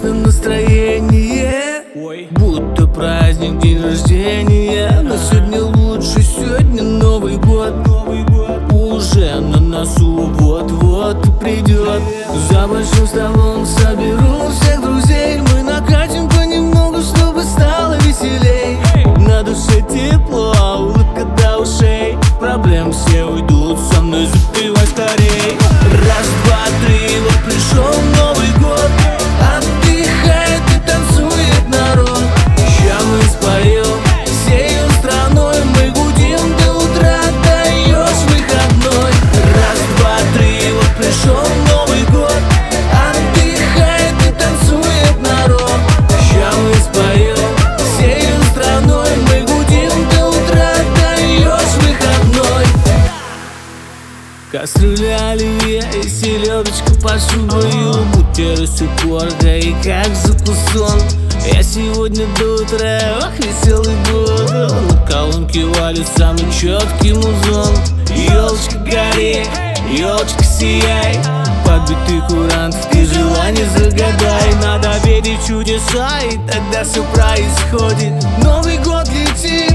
прекрасном настроении, будто праздник, день рождения. Но сегодня лучше, сегодня Новый год. Уже на носу, вот-вот придет. За большим столом соберу всех друзей. Мы накатим понемногу, чтобы стало веселей. На душе тепло, а улыбка до ушей. Проблем все уйдут, со мной запивай скорей. Раз, два, три, вот пришел Новый год. Отдыхает и танцует народ. Ща мы споем всею страной. Мы гудим до утра, даешь выходной. Раз, два, три, вот пришел Новый год. Отдыхает и танцует народ. Ща мы споем всею страной. Мы гудим до утра, даешь выходной. Кастрюля оливье и селедочка под шубою. Бутеры с упоркой, как закусон. Я сегодня до утра, ох, веселый буду. На колонке валит самый четкий музон. Елочка гори, елочка сияй. Подбитый курант, ты желание загадай. Надо верить в чудеса, и тогда все происходит. Новый год летит.